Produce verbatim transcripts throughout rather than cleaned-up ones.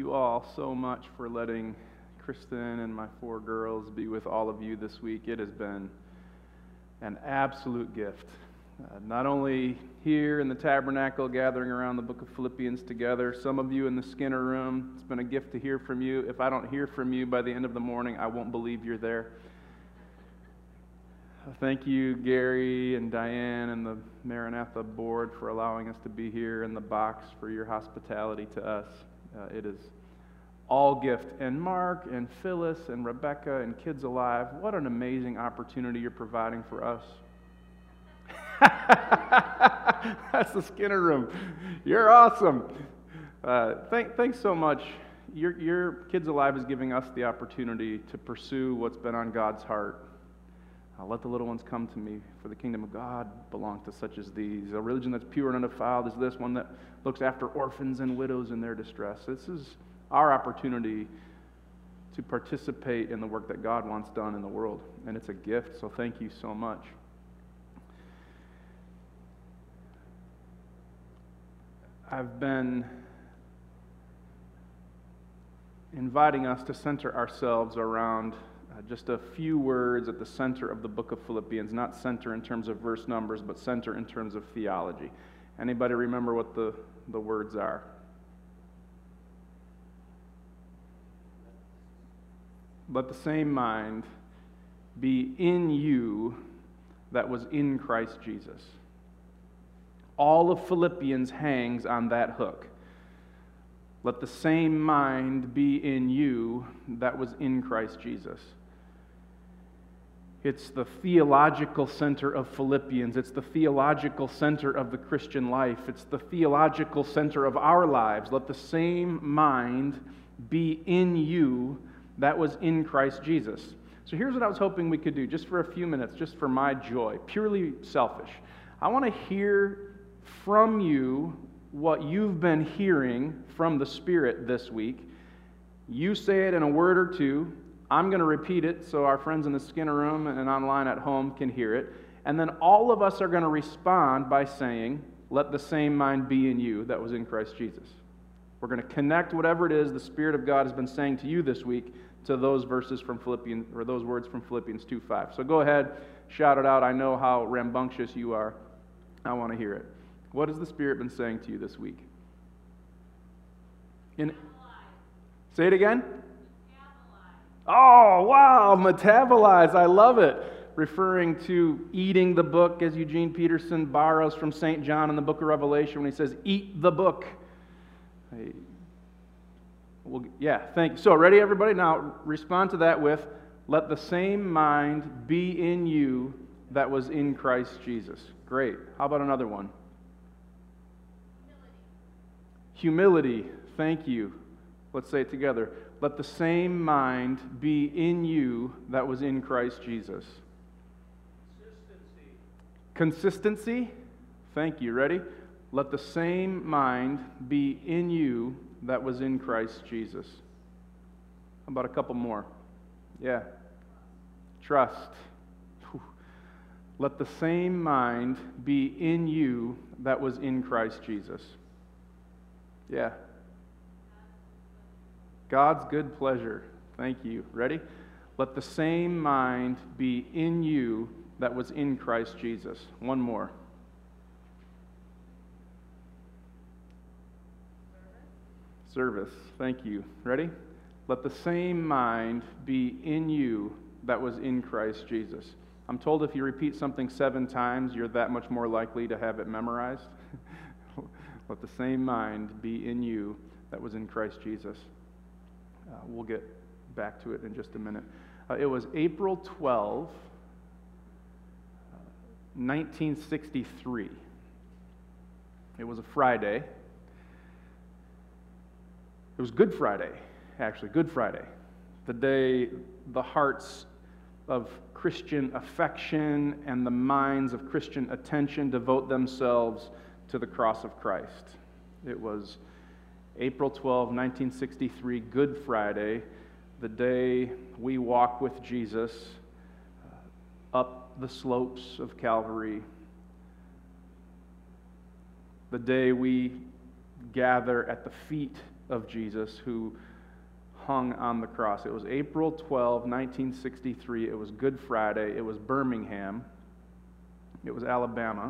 you all so much for letting Kristen and my four girls be with all of you this week. It has been an absolute gift. Uh, not only here in the tabernacle gathering around the book of Philippians together, some of you in the Skinner room, it's been a gift to hear from you. If I don't hear from you by the end of the morning, I won't believe you're there. Uh, thank you, Gary and Diane and the Maranatha board for allowing us to be here, in the box for your hospitality to us. Uh, it is all gift. And Mark and Phyllis and Rebecca and Kids Alive, what an amazing opportunity you're providing for us. That's the Skinner room. You're awesome. Uh, thank, thanks so much. Your, your Kids Alive is giving us the opportunity to pursue what's been on God's heart. Uh, let the little ones come to me, for the kingdom of God belongs to such as these. A religion that's pure and undefiled is this, one that looks after orphans and widows in their distress. This is our opportunity to participate in the work that God wants done in the world, and it's a gift, so thank you so much. I've been inviting us to center ourselves around uh, just a few words at the center of the book of Philippians, not center in terms of verse numbers, but center in terms of theology. Anybody remember what the, the words are? Let the same mind be in you that was in Christ Jesus. All of Philippians hangs on that hook. Let the same mind be in you that was in Christ Jesus. It's the theological center of Philippians. It's the theological center of the Christian life. It's the theological center of our lives. Let the same mind be in you that was in Christ Jesus. So here's what I was hoping we could do, just for a few minutes, just for my joy, purely selfish. I want to hear from you what you've been hearing from the Spirit this week. You say it in a word or two. I'm going to repeat it so our friends in the Skinner room and online at home can hear it. And then all of us are going to respond by saying, let the same mind be in you that was in Christ Jesus. We're going to connect whatever it is the Spirit of God has been saying to you this week to those verses from Philippians, or those words from Philippians two five. So go ahead, shout it out. I know how rambunctious you are. I want to hear it. What has the Spirit been saying to you this week? In, say it again. Metabolize. Oh, wow, metabolize. I love it. Referring to eating the book, as Eugene Peterson borrows from Saint John in the book of Revelation when he says, eat the book. I, well, yeah, thank you. So, ready, everybody? Now, respond to that with, let the same mind be in you that was in Christ Jesus. Great. How about another one? Humility. Humility. Thank you. Let's say it together. Let the same mind be in you that was in Christ Jesus. Consistency. Consistency. Thank you. Ready? Let the same mind be in you that was in Christ Jesus. How about a couple more? Yeah. Trust. Whew. Let the same mind be in you that was in Christ Jesus. Yeah. God's good pleasure. Thank you. Ready? Let the same mind be in you that was in Christ Jesus. One more. Service. Thank you. Ready? Let the same mind be in you that was in Christ Jesus. I'm told if you repeat something seven times, you're that much more likely to have it memorized. Let the same mind be in you that was in Christ Jesus. Uh, we'll get back to it in just a minute. Uh, it was April twelfth, nineteen sixty-three. It was a Friday. It was Good Friday, actually, Good Friday, the day the hearts of Christian affection and the minds of Christian attention devote themselves to the cross of Christ. It was April twelfth, nineteen sixty-three, Good Friday, the day we walk with Jesus uh, up the slopes of Calvary, the day we gather at the feet of Jesus who hung on the cross. It was April twelfth, nineteen sixty-three. It was Good Friday. It was Birmingham. It was Alabama.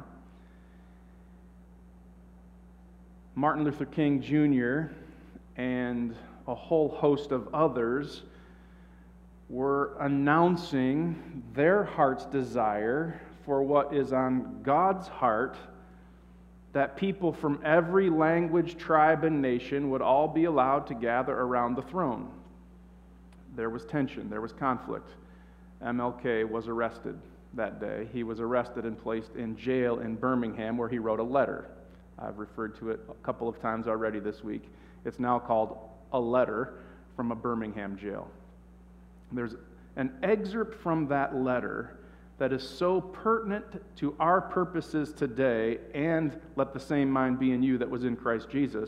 Martin Luther King Junior and a whole host of others were announcing their heart's desire for what is on God's heart, that people from every language, tribe, and nation would all be allowed to gather around the throne. There was tension, there was conflict. M L K was arrested that day. He was arrested and placed in jail in Birmingham, where he wrote a letter. I've referred to it a couple of times already this week. It's now called A Letter from a Birmingham Jail. There's an excerpt from that letter that is so pertinent to our purposes today, and let the same mind be in you that was in Christ Jesus,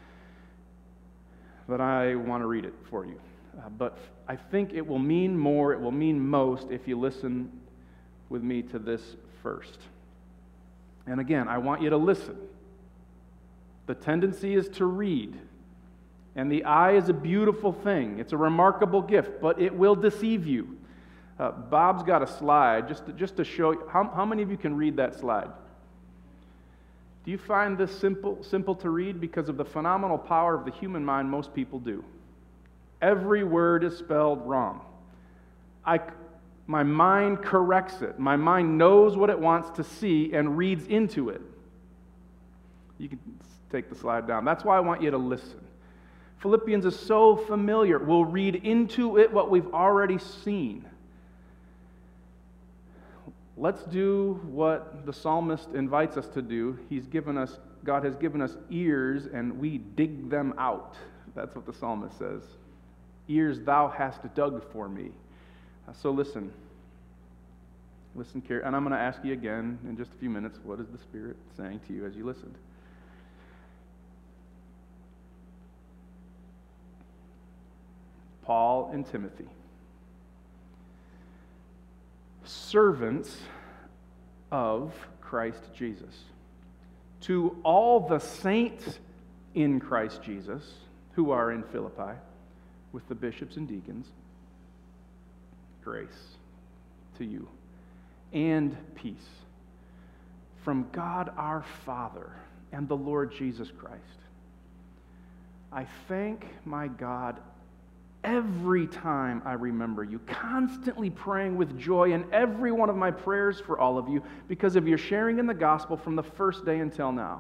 that I want to read it for you. Uh, but I think it will mean more, it will mean most if you listen with me to this first. And again, I want you to listen. The tendency is to read. And the eye is a beautiful thing. It's a remarkable gift, but it will deceive you. Uh, Bob's got a slide just to, just to show you. How, how many of you can read that slide? Do you find this simple, simple to read? Because of the phenomenal power of the human mind, most people do. Every word is spelled wrong. I, my mind corrects it. My mind knows what it wants to see and reads into it. You can take the slide down. That's why I want you to listen. Philippians is so familiar. We'll read into it what we've already seen. Let's do what the psalmist invites us to do. He's given us, God has given us ears, and we dig them out. That's what the psalmist says. Ears thou hast dug for me. So listen. Listen carefully. And I'm going to ask you again in just a few minutes, what is the Spirit saying to you as you listened? Paul and Timothy, servants of Christ Jesus, to all the saints in Christ Jesus who are in Philippi, with the bishops and deacons, grace to you and peace from God our Father and the Lord Jesus Christ. I thank my God every time I remember you, constantly praying with joy in every one of my prayers for all of you because of your sharing in the gospel from the first day until now.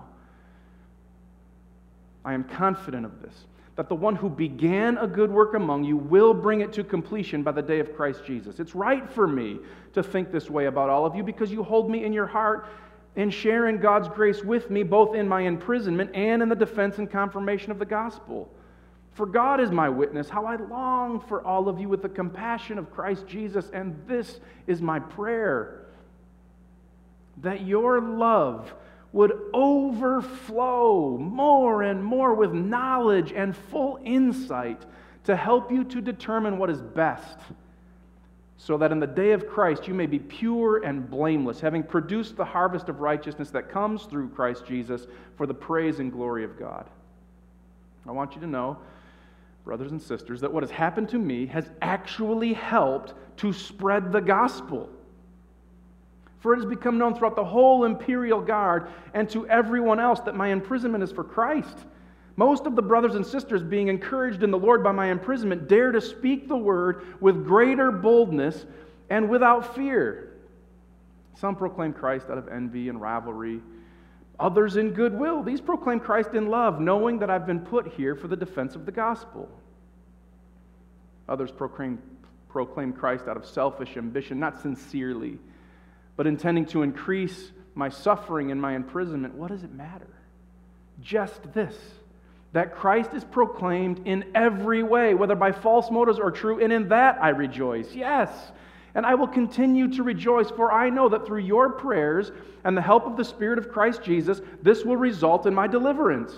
I am confident of this, that the one who began a good work among you will bring it to completion by the day of Christ Jesus. It's right for me to think this way about all of you because you hold me in your heart and share in God's grace with me both in my imprisonment and in the defense and confirmation of the gospel. For God is my witness, how I long for all of you with the compassion of Christ Jesus, and this is my prayer, that your love would overflow more and more with knowledge and full insight to help you to determine what is best, so that in the day of Christ you may be pure and blameless, having produced the harvest of righteousness that comes through Christ Jesus for the praise and glory of God. I want you to know, brothers and sisters, that what has happened to me has actually helped to spread the gospel. For it has become known throughout the whole imperial guard and to everyone else that my imprisonment is for Christ. Most of the brothers and sisters, being encouraged in the Lord by my imprisonment, dare to speak the word with greater boldness and without fear. Some proclaim Christ out of envy and rivalry, others in goodwill. These proclaim Christ in love, knowing that I've been put here for the defense of the gospel. Others proclaim, proclaim Christ out of selfish ambition, not sincerely, but intending to increase my suffering and my imprisonment. What does it matter? Just this, that Christ is proclaimed in every way, whether by false motives or true, and in that I rejoice. Yes, and I will continue to rejoice, for I know that through your prayers and the help of the Spirit of Christ Jesus, this will result in my deliverance.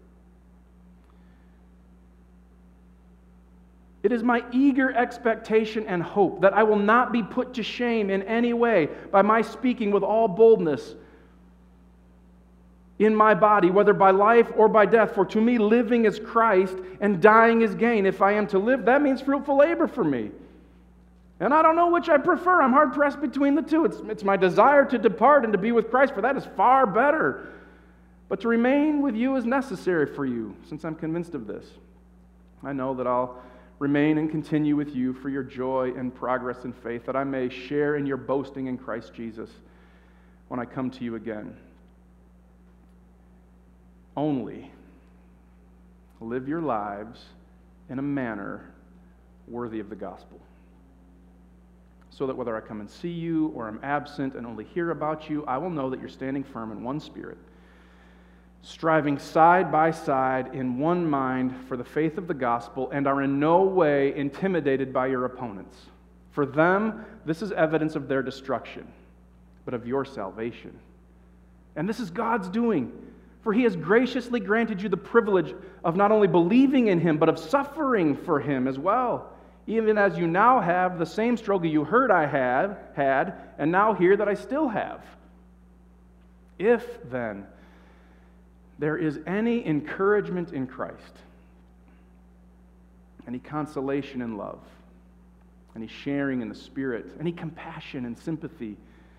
It is my eager expectation and hope that I will not be put to shame in any way by my speaking with all boldness in my body, whether by life or by death. For to me living is Christ, and dying is gain. If I am to live, that means fruitful labor for me. And I don't know which I prefer. I'm hard-pressed between the two. It's, it's my desire to depart and to be with Christ, for that is far better. But to remain with you is necessary for you, since I'm convinced of this. I know that I'll remain and continue with you for your joy and progress in faith, that I may share in your boasting in Christ Jesus when I come to you again. Only live your lives in a manner worthy of the gospel, so that whether I come and see you or am absent and only hear about you, I will know that you're standing firm in one spirit, striving side by side in one mind for the faith of the gospel, and are in no way intimidated by your opponents. For them, this is evidence of their destruction, but of your salvation. And this is God's doing, for He has graciously granted you the privilege of not only believing in Him, but of suffering for Him as well, even as you now have the same struggle you heard I have had, and now hear that I still have. If, then, there is any encouragement in Christ, any consolation in love, any sharing in the Spirit, any compassion and sympathy,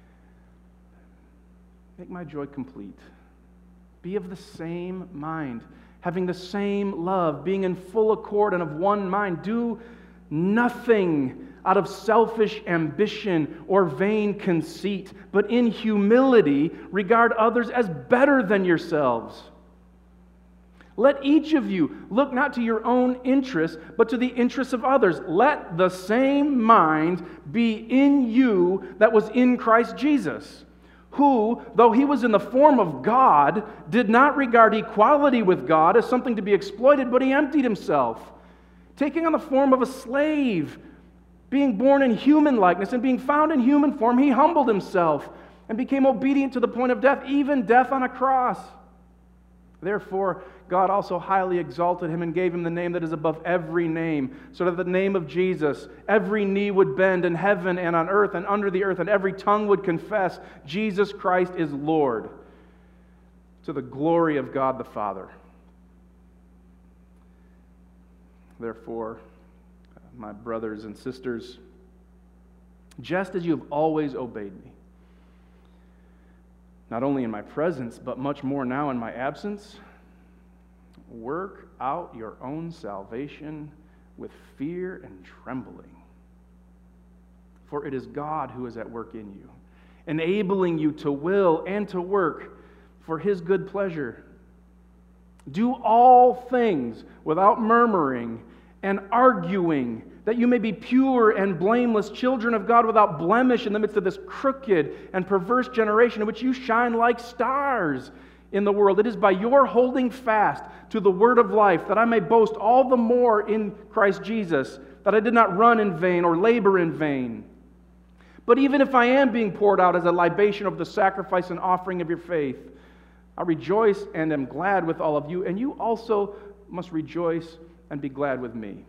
make my joy complete. Be of the same mind, having the same love, being in full accord and of one mind. Do nothing out of selfish ambition or vain conceit, but in humility regard others as better than yourselves. Let each of you look not to your own interests, but to the interests of others. Let the same mind be in you that was in Christ Jesus, who, though He was in the form of God, did not regard equality with God as something to be exploited, but He emptied Himself, taking on the form of a slave, being born in human likeness, and being found in human form, He humbled Himself and became obedient to the point of death, even death on a cross. Therefore, God also highly exalted Him and gave Him the name that is above every name, so that at the name of Jesus every knee would bend in heaven and on earth and under the earth, and every tongue would confess Jesus Christ is Lord, to the glory of God the Father. Therefore, my brothers and sisters, just as you have always obeyed me, not only in my presence, but much more now in my absence, work out your own salvation with fear and trembling. For it is God who is at work in you, enabling you to will and to work for His good pleasure. Do all things without murmuring and arguing, that you may be pure and blameless children of God, without blemish in the midst of this crooked and perverse generation in which you shine like stars in the world. It is by your holding fast to the word of life that I may boast all the more in Christ Jesus, that I did not run in vain or labor in vain. But even if I am being poured out as a libation of the sacrifice and offering of your faith, I rejoice and am glad with all of you, and you also must rejoice and be glad with me.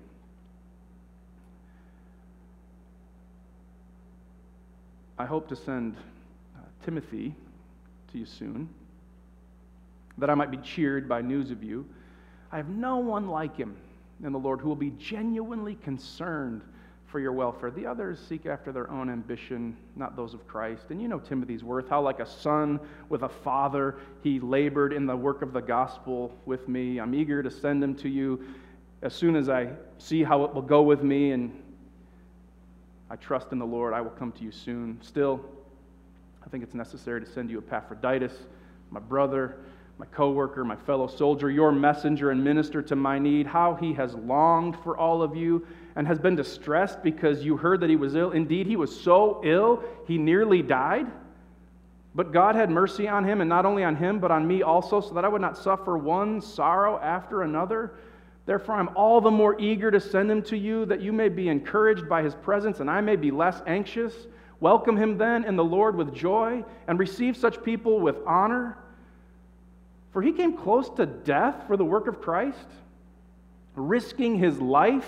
I hope to send uh, Timothy to you soon, that I might be cheered by news of you. I have no one like him in the Lord who will be genuinely concerned for your welfare. The others seek after their own ambition, not those of Christ. And you know Timothy's worth, how like a son with a father, he labored in the work of the gospel with me. I'm eager to send him to you as soon as I see how it will go with me, and I trust in the Lord, I will come to you soon. Still, I think it's necessary to send you Epaphroditus, my brother, my co-worker, my fellow soldier, your messenger and minister to my need, how he has longed for all of you and has been distressed because you heard that he was ill. Indeed, he was so ill, he nearly died. But God had mercy on him, and not only on him, but on me also, so that I would not suffer one sorrow after another. Therefore, I'm all the more eager to send him to you, that you may be encouraged by his presence, and I may be less anxious. Welcome him then in the Lord with joy, and receive such people with honor. For he came close to death for the work of Christ, risking his life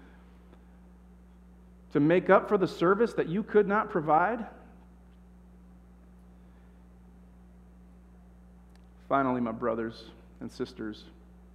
to make up for the service that you could not provide. Finally, my brothers and sisters,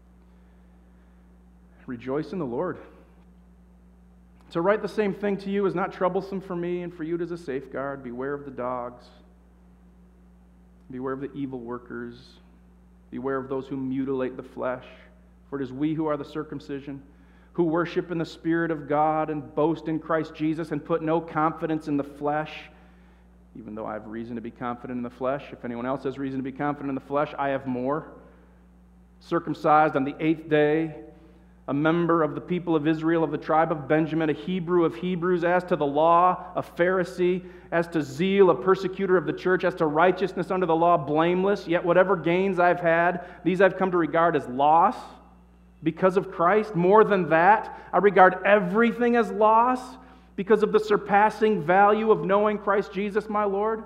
rejoice in the Lord. To write the same thing to you is not troublesome for me, and for you it is a safeguard. Beware of the dogs. Beware of the evil workers. Beware of those who mutilate the flesh. For it is we who are the circumcision, who worship in the Spirit of God and boast in Christ Jesus and put no confidence in the flesh, even though I have reason to be confident in the flesh. If anyone else has reason to be confident in the flesh, I have more. Circumcised on the eighth day, a member of the people of Israel, of the tribe of Benjamin, a Hebrew of Hebrews, as to the law, a Pharisee, as to zeal, a persecutor of the church, as to righteousness under the law, blameless. Yet whatever gains I've had, these I've come to regard as loss because of Christ. More than that, I regard everything as loss because of the surpassing value of knowing Christ Jesus my Lord.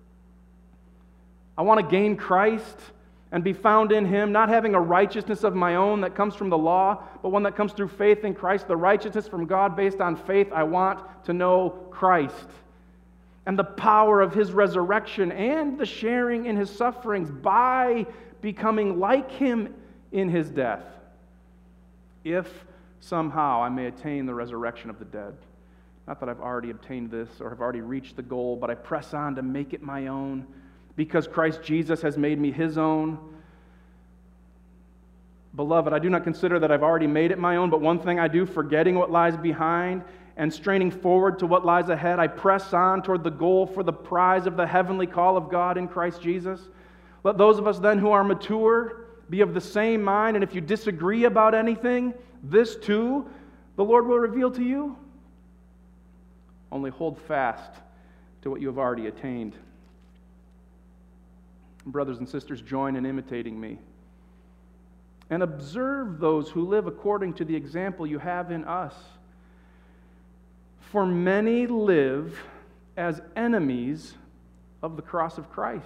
I want to gain Christ and be found in Him, not having a righteousness of my own that comes from the law, but one that comes through faith in Christ, the righteousness from God based on faith. I want to know Christ and the power of His resurrection and the sharing in His sufferings by becoming like Him in His death, if somehow I may attain the resurrection of the dead. Not that I've already obtained this or have already reached the goal, but I press on to make it my own, because Christ Jesus has made me His own. Beloved, I do not consider that I've already made it my own, but one thing I do, forgetting what lies behind and straining forward to what lies ahead, I press on toward the goal for the prize of the heavenly call of God in Christ Jesus. Let those of us then who are mature be of the same mind, and if you disagree about anything, this too the Lord will reveal to you. Only hold fast to what you have already attained. Brothers and sisters, join in imitating me and observe those who live according to the example you have in us. For many live as enemies of the cross of Christ.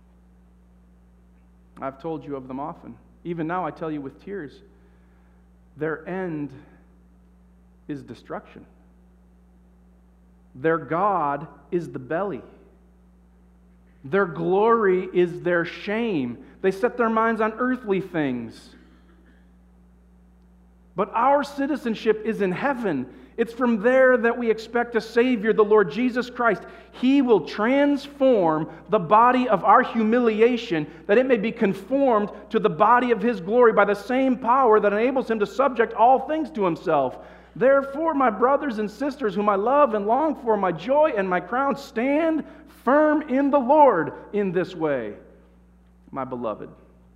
I've told you of them often. Even now I tell you with tears. Their end is destruction. Their God is the belly. Their glory is their shame. They set their minds on earthly things. But our citizenship is in heaven. It's from there that we expect a Savior, the Lord Jesus Christ. He will transform the body of our humiliation that it may be conformed to the body of His glory by the same power that enables Him to subject all things to Himself. Therefore, my brothers and sisters, whom I love and long for, my joy and my crown, stand firm in the Lord in this way, my beloved.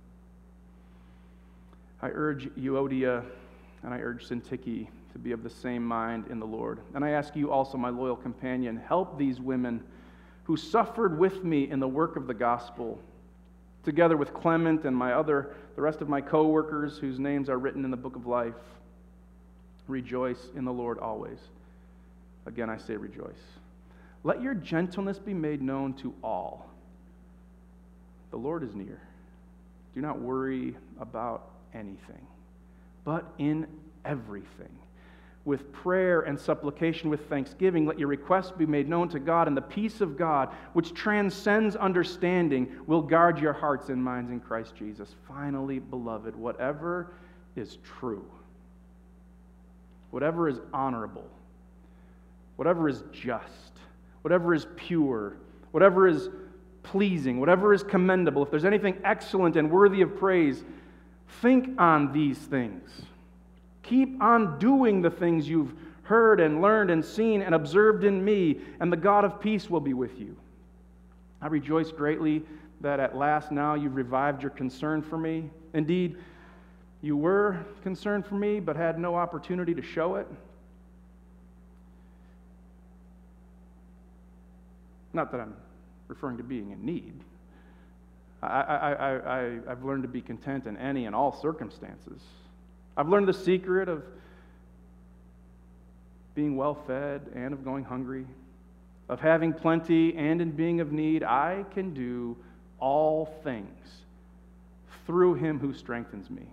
I urge Euodia and I urge Syntyche to be of the same mind in the Lord. And I ask you also, my loyal companion, help these women who suffered with me in the work of the gospel, together with Clement and my other, the rest of my co-workers whose names are written in the book of life. Rejoice in the Lord always. Again, I say rejoice. Let your gentleness be made known to all. The Lord is near. Do not worry about anything, but in everything, with prayer and supplication, with thanksgiving, let your requests be made known to God, and the peace of God, which transcends understanding, will guard your hearts and minds in Christ Jesus. Finally, beloved, whatever is true, whatever is honorable, whatever is just, whatever is pure, whatever is pleasing, whatever is commendable, if there's anything excellent and worthy of praise, think on these things. Keep on doing the things you've heard and learned and seen and observed in me, and the God of peace will be with you. I rejoice greatly that at last now you've revived your concern for me. Indeed, you were concerned for me, but had no opportunity to show it. Not that I'm referring to being in need. I, I, I, I, I've learned to be content in any and all circumstances. I've learned the secret of being well-fed and of going hungry, of having plenty and in being of need. I can do all things through Him who strengthens me.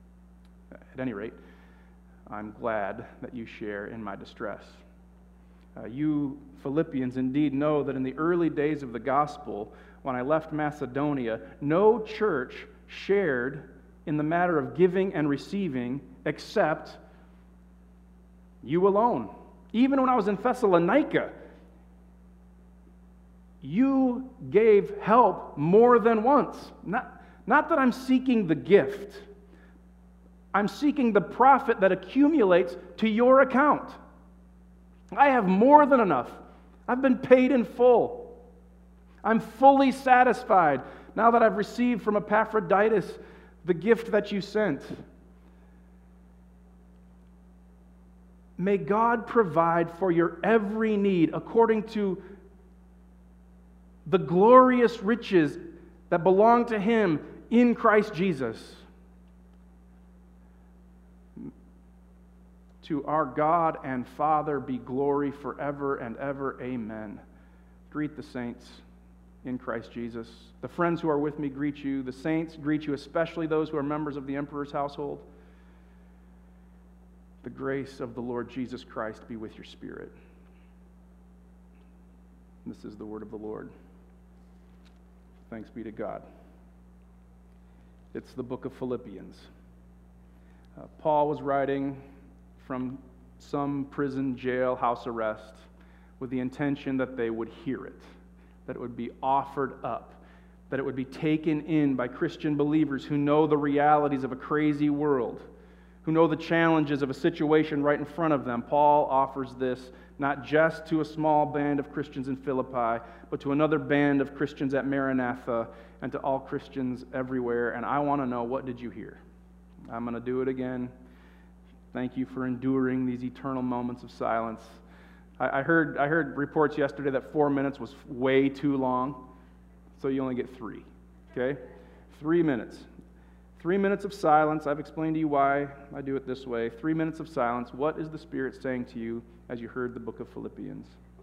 At any rate, I'm glad that you share in my distress. Uh, you Philippians indeed know that in the early days of the gospel, when I left Macedonia, no church shared in the matter of giving and receiving except you alone. Even when I was in Thessalonica, you gave help more than once. Not, not that I'm seeking the gift. I'm seeking the profit that accumulates to your account. I have more than enough. I've been paid in full. I'm fully satisfied now that I've received from Epaphroditus the gift that you sent. May God provide for your every need according to the glorious riches that belong to Him in Christ Jesus. To our God and Father be glory forever and ever. Amen. Greet the saints in Christ Jesus. The friends who are with me greet you. The saints greet you, especially those who are members of the emperor's household. The grace of the Lord Jesus Christ be with your spirit. This is the word of the Lord. Thanks be to God. It's the book of Philippians. Uh, Paul was writing from some prison, jail, house arrest with the intention that they would hear it, that it would be offered up, that it would be taken in by Christian believers who know the realities of a crazy world, who know the challenges of a situation right in front of them. Paul offers this not just to a small band of Christians in Philippi, but to another band of Christians at Maranatha and to all Christians everywhere. And I want to know, what did you hear? I'm going to do it again. Thank you for enduring these eternal moments of silence. I, I heard I heard reports yesterday that four minutes was way too long, so you only get three. Okay? Three minutes. Three minutes of silence. I've explained to you why I do it this way. Three minutes of silence. What is the Spirit saying to you as you heard the book of Philippians?